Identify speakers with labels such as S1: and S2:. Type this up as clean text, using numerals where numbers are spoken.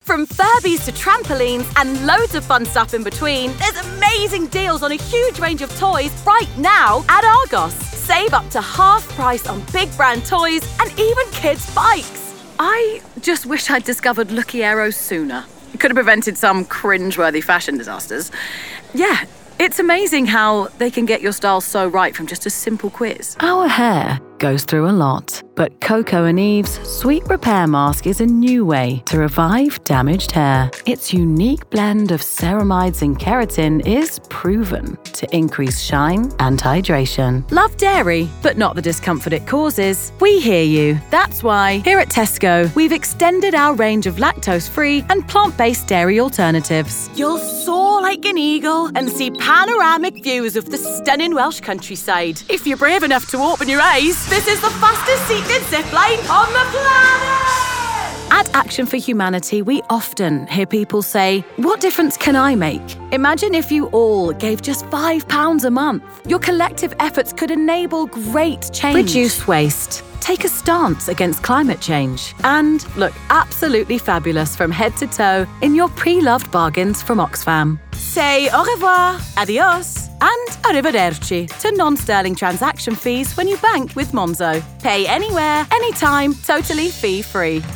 S1: From Furbies to trampolines and loads of fun stuff in between, there's amazing deals on a huge range of toys right now at Argos. Save up to half price on big brand toys and even kids' bikes. I just wish I'd discovered Lucky Arrows sooner. It could have prevented some cringe-worthy fashion disasters. Yeah, it's amazing how they can get your style so right from just a simple quiz.
S2: Our hair goes through a lot, but Coco & Eve's Sweet Repair Mask is a new way to revive damaged hair. Its unique blend of ceramides and keratin is proven to increase shine and hydration.
S1: Love dairy, but not the discomfort it causes. We hear you. That's why, here at Tesco, we've extended our range of lactose-free and plant-based dairy alternatives. You'll soar like an eagle and see panoramic views of the stunning Welsh countryside. If you're brave enough to open your eyes, this is the fastest seated zipline on the planet! At Action for Humanity, we often hear people say, what difference can I make? Imagine if you all gave just £5 a month. Your collective efforts could enable great change. Reduce waste. Take a stance against climate change. And look absolutely fabulous from head to toe in your pre-loved bargains from Oxfam. Say au revoir, adios, and arrivederci to non-sterling transaction fees when you bank with Monzo. Pay anywhere, anytime, totally fee-free.